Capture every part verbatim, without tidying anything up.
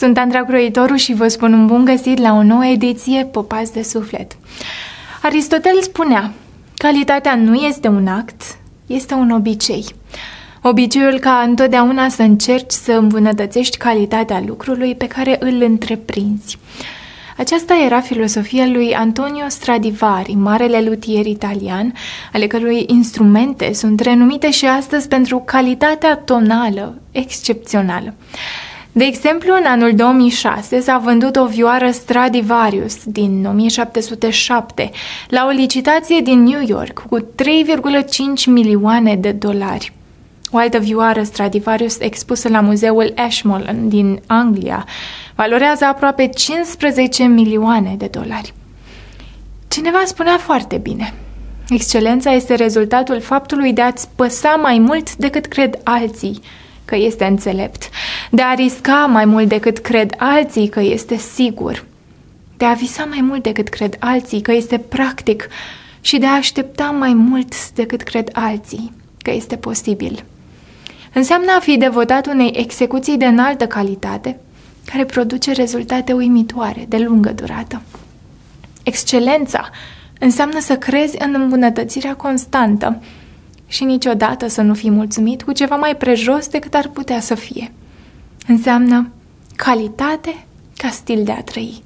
sunt Andra Croitoru și vă spun un bun găsit la o nouă ediție Popați de Suflet. Aristotel spunea, calitatea nu este un act, este un obicei. Obiceiul ca întotdeauna să încerci să îmbunătățești calitatea lucrului pe care îl întreprinzi. Aceasta era filosofia lui Antonio Stradivari, marele luthier italian, ale cărui instrumente sunt renumite și astăzi pentru calitatea tonală excepțională. De exemplu, în anul două mii șase s-a vândut o vioară Stradivarius din o mie șapte sute șapte la o licitație din New York cu trei virgulă cinci milioane de dolari. O altă vioară Stradivarius expusă la muzeul Ashmolean din Anglia valorează aproape cincisprezece milioane de dolari. Cineva spunea foarte bine, excelența este rezultatul faptului de a-ți păsa mai mult decât cred alții că este înțelept, de a risca mai mult decât cred alții că este sigur, de a visa mai mult decât cred alții că este practic și de a aștepta mai mult decât cred alții că este posibil. Înseamnă a fi devotat unei execuții de înaltă calitate, care produce rezultate uimitoare, de lungă durată. Excelența înseamnă să crezi în îmbunătățirea constantă și niciodată să nu fii mulțumit cu ceva mai prejos decât ar putea să fie. Înseamnă calitate ca stil de a trăi.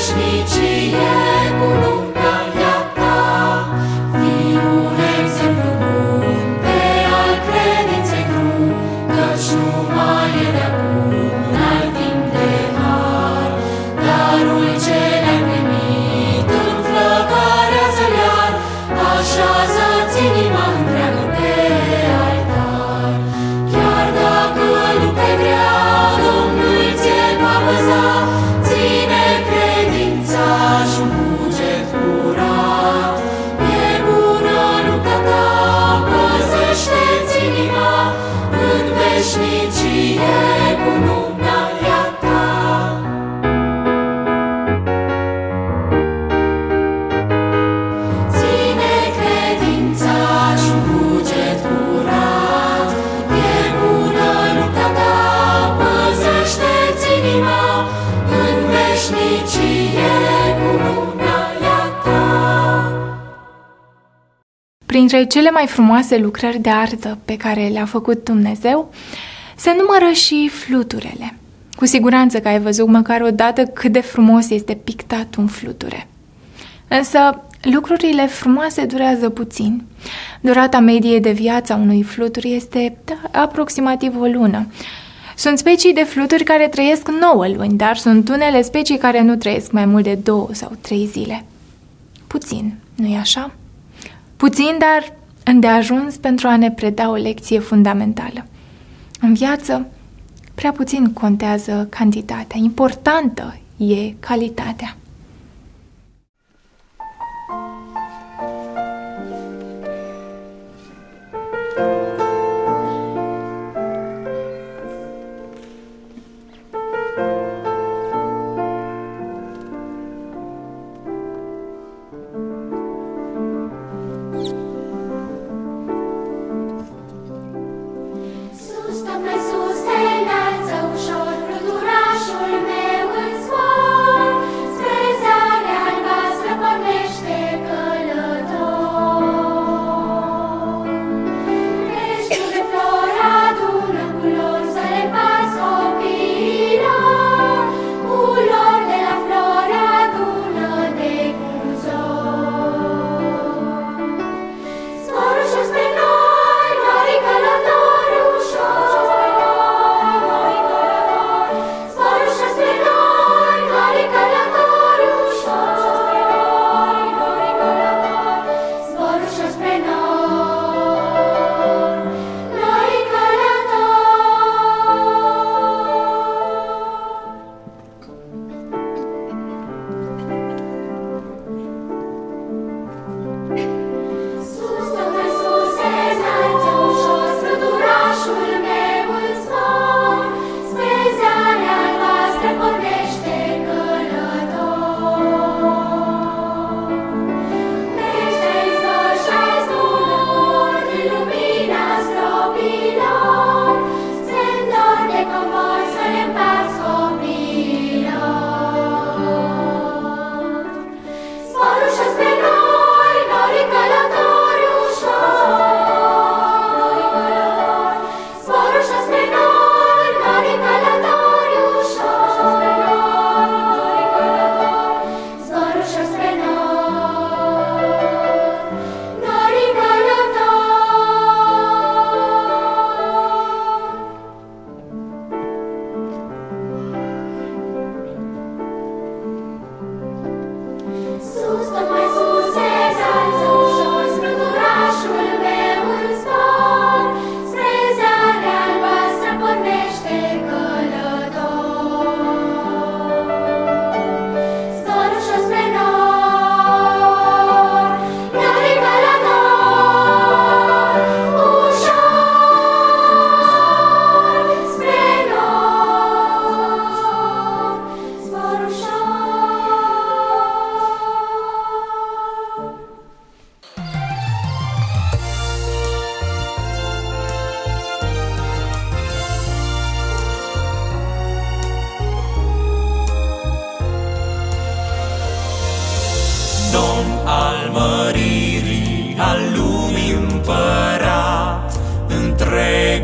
veșnicie cununarea ta. Fii un exemplu bun pe al credinței drum, căci numai e de acum un alt timp de har. Darul ce l-ai primit înflăcărează-l iar, așează-ți inima întreagă pe altar. Chiar dacă lupta-i grea, Domnul ție va văza, ține credința și un cuget curat. E bună lupta ta, păzește-ți inima, în veșnicie cununarea ta. Ține credința și un cuget curat. E bună lupta ta, păzește-ți inima, în veșnicie cununarea ta. Printre cele mai frumoase lucrări de artă pe care le-a făcut Dumnezeu se numără și fluturele. Cu siguranță că ai văzut măcar o dată cât de frumos este pictat un fluture. Însă lucrurile frumoase durează puțin. Durata medie de viață a unui flutur este da, aproximativ o lună. Sunt specii de fluturi care trăiesc nouă luni, dar sunt unele specii care nu trăiesc mai mult de două sau trei zile. Puțin, nu-i așa? Puțin, dar îndeajuns pentru a ne preda o lecție fundamentală. În viață, prea puțin contează cantitatea, importantă e calitatea. Sus, tot mai sus se înalță ușor fluturașul meu în zbor, spre zarea albastră pornește călător. Crești de flori adună culori să le împarți copiilor, culori de la flori adună de cuzor. Zbor ușor spre noi, nori călători ușor. Zbor ușor spre noi, nori călători ușor. Zbor ușor spre noi, nori călători. Sus, tot mai sus se înalță ușor fluturașul meu în zbor, spre zarea albastră pornește călător. Mergi în zbor și-ai zbor, în lumina stropilor, splendor de comori să le împarți copiilor. Zbor ușor spre noi, nori călători ușor. Zbor ușor spre noi, nori călători ușor. Zbor ușor spre noi, nori călători. Sus, tot mai sus se înalță ușor fluturașul meu în zbor, spre zarea albastră pornește călător. Zbor ușor spre noi, nori călători, ușor spre noi, zbor ușor. Domn al măririi, al lumii împărat, întreg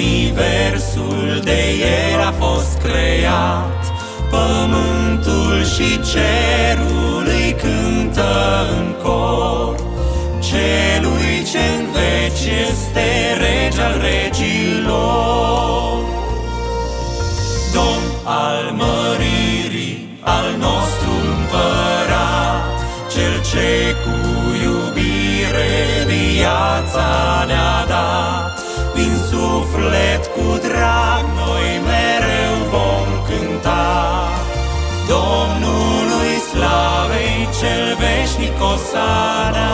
universul de el a fost creat, pământul și cerul îi cântă în cor, celui ce în veci este rege al regilor. Domn al măririi, al nostru împărat, cel ce cu iubire viața ne-a dat, din suflet cu drag noi mereu vom cânta. Domnului slavei cel veșnic osana.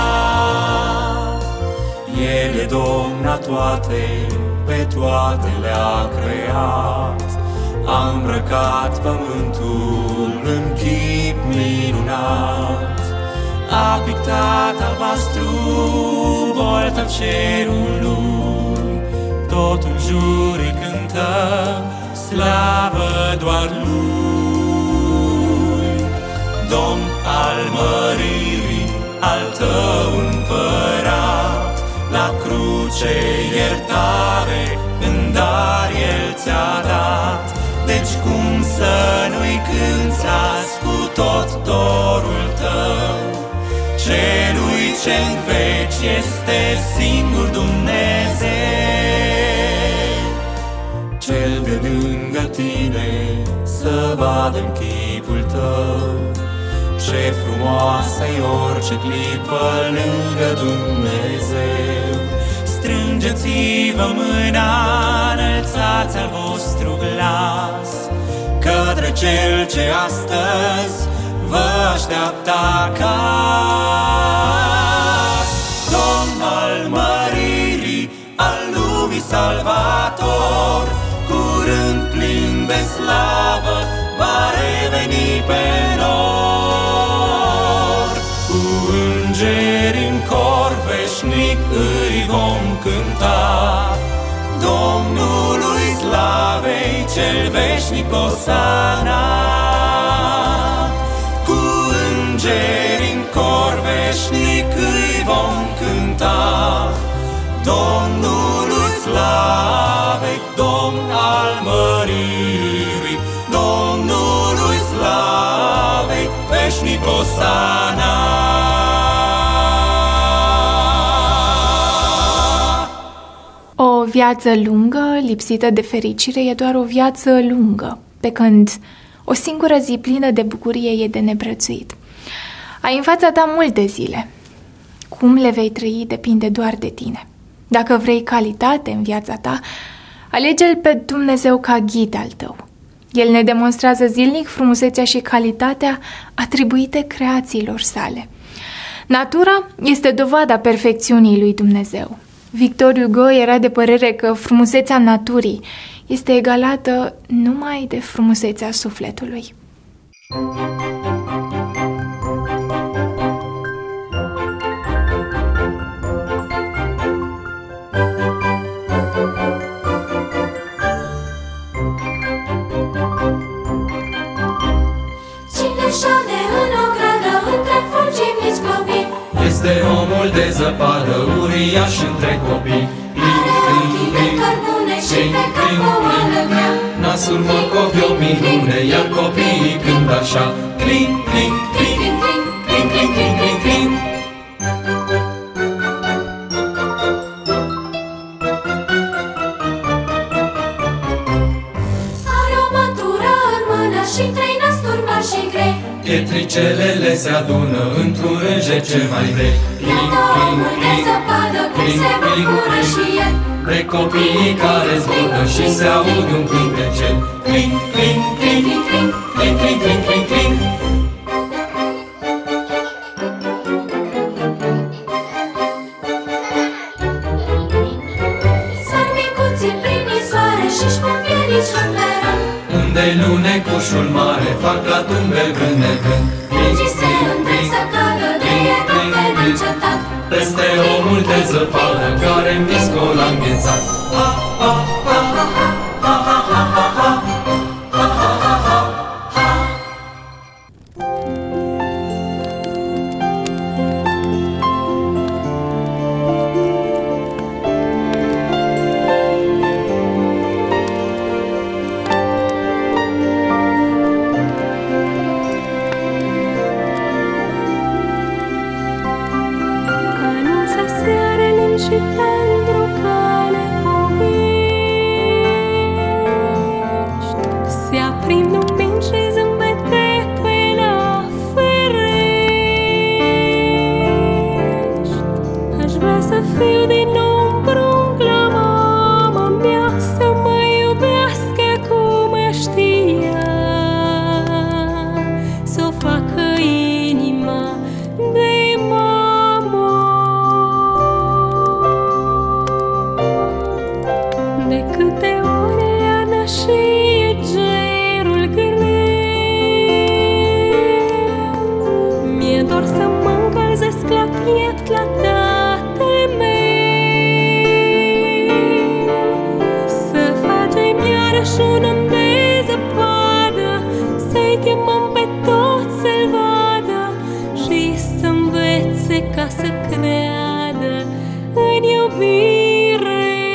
El e Domn a toate, pe toate le-a creat, a îmbrăcat pământul în chip minunat, a pictat albastru bolta cerului, tot în jur îi cântă slavă doar lui. Domn al măririi, al tău împărat, la cruce iertare în dar El ți-a dat. Deci cum să nu-i cânți azi cu tot dorul tău, celui ce-n veci este singur Dumnezeu, cel de lângă tine să vadă-n chipul tău. Ce frumoasă-i orice clipă lângă Dumnezeu. Strângeți-vă mâna, înălțați al vostru glas către Cel ce astăzi vă așteaptă acasă. Domn al măririi, al lumii salvator, curând plin de slavă va reveni pe nor. Cu îngeri în cor veșnic îi vom cânta, Domnului slavei cel veșnic osana. Cu îngeri în cor veșnic îi vom cânta, Domnului slavei, Domn al măririi, Domnului slavei veșnic osana. O viață lungă, lipsită de fericire, e doar o viață lungă, pe când o singură zi plină de bucurie e de neprețuit. Ai în fața ta multe zile. Cum le vei trăi depinde doar de tine. Dacă vrei calitate în viața ta, alege-L pe Dumnezeu ca ghid al tău. El ne demonstrează zilnic frumusețea și calitatea atribuite creațiilor sale. Natura este dovada perfecțiunii lui Dumnezeu. Victor Hugo era de părere că frumusețea naturii este egalată numai de frumusețea sufletului. Cine șade în o gradă între fulginiți clopii, este omul de zăpadă uriaș între copii. are ochii de cărbune și pe cap o oală grea. Nasul măcovi o minune, iar copiii cânt așa: cling, cling, cling, cling, cling, cling, cling, cling, cling. Are o mătură în mână și trei nasturi mari și grei. Pietricelele se adună într-un rânjet cel mai grei. Iată omul de zăpadă cum se bucură și el de copiii care zbură și se aud un cântecel. Cling, cling, cling, cling, cling, cling, cling, cling, cling. sar micuții prin isoare și-și pun pierici rând pe rând. Unde-i lunecușul mare fac la tumbe vând nevând. Frigii se îndrept să cadă de e noapte neîncetat. Peste omul de zăpadă care-n viscol a înghețat. Ha, ha, ha, ha, ha, ha, ha, ha, ha, ha, ha, ha, ha, ha. piept la Tatăl meu, să facem iarăși un om de zăpadă, să-i chemăm pe toți să-L vadă și să învețe ca să creadă în iubire.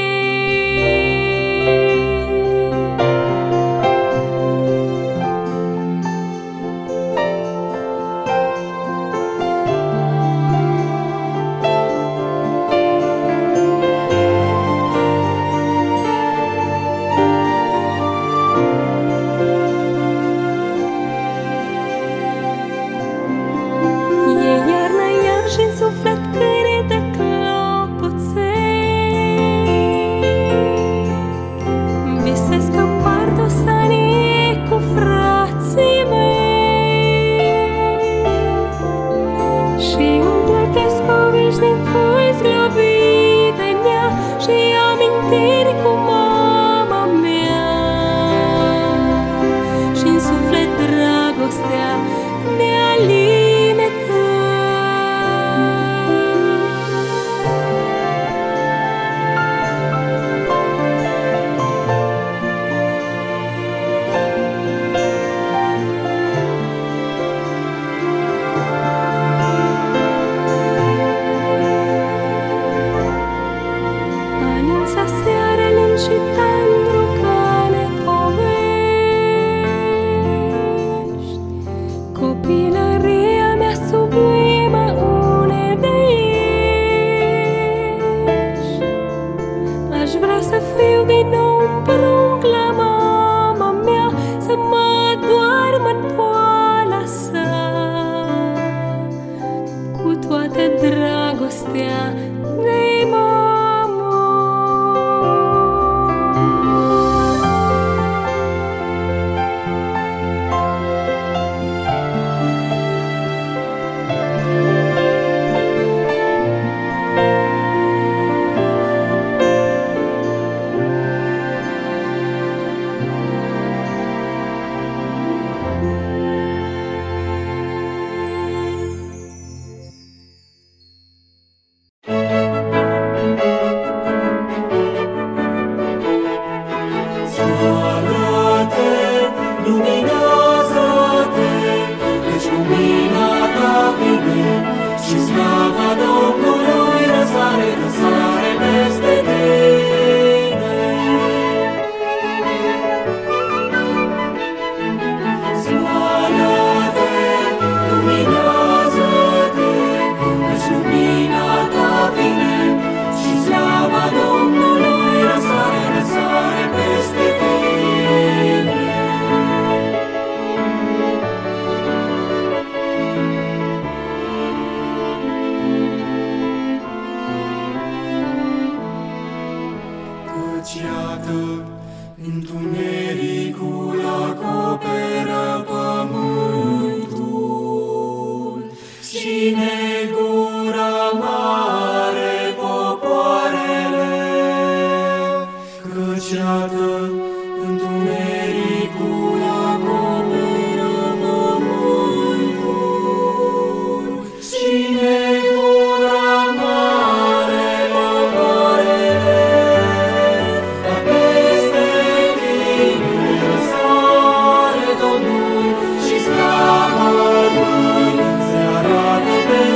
E iarnă iar și-n suflet cântă clopoței, visez că împart o sanie cu frații mei și îmi plătesc povești din foi zglobite nea și amintiri cu mama mea și-n suflet dragostea ne alinecă. Anunța seara lin și tandru ca ne povești, copilăria mea sublimă unde ești. Aș vrea să fiu din nou un prunc la mama mea, să mă doarmă-n poala sa cu toată dragostea de mamă. Scoală-te, luminează-te, căci lumina ta vine și slava Domnului răsare, răsare peste tine. Scoală-te, luminează-te, căci lumina ta vine și slava Domnului răsare, răsare peste tine. Căci iată, întunericul acoperă pământul și negura mare popoarele. Căci iată, întunericul acoperă pământul și negura mare popoarele. Dar peste tine răsare Domnul și slava Lui se arată pe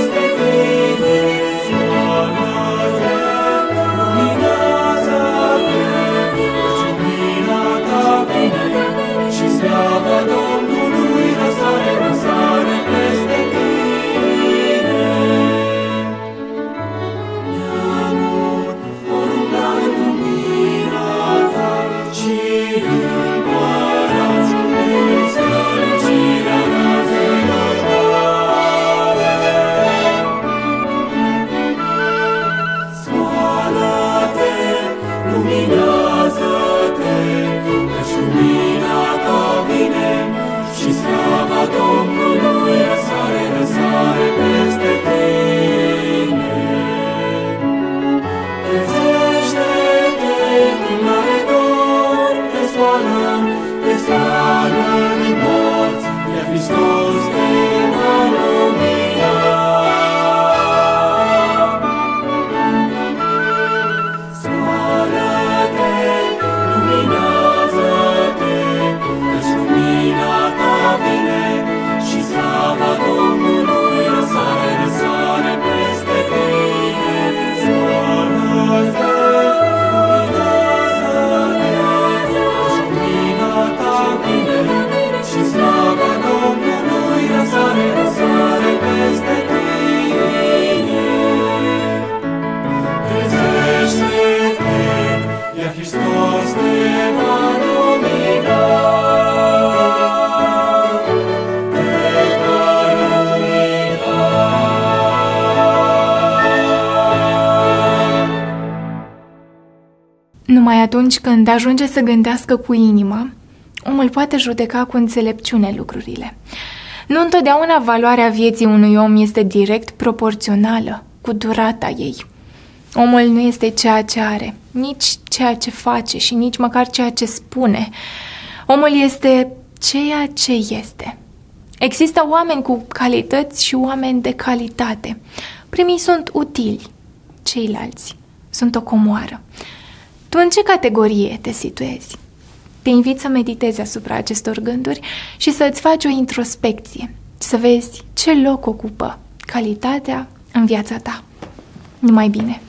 Numai atunci când ajunge să gândească cu inima, omul poate judeca cu înțelepciune lucrurile. Nu întotdeauna valoarea vieții unui om este direct proporțională cu durata ei. Omul nu este ceea ce are, nici ceea ce face și nici măcar ceea ce spune. Omul este ceea ce este. Există oameni cu calități și oameni de calitate. Primii sunt utili, ceilalți sunt o comoară. Tu în ce categorie te situezi? Te invit să meditezi asupra acestor gânduri și să îți faci o introspecție, să vezi ce loc ocupă calitatea în viața ta. Numai bine!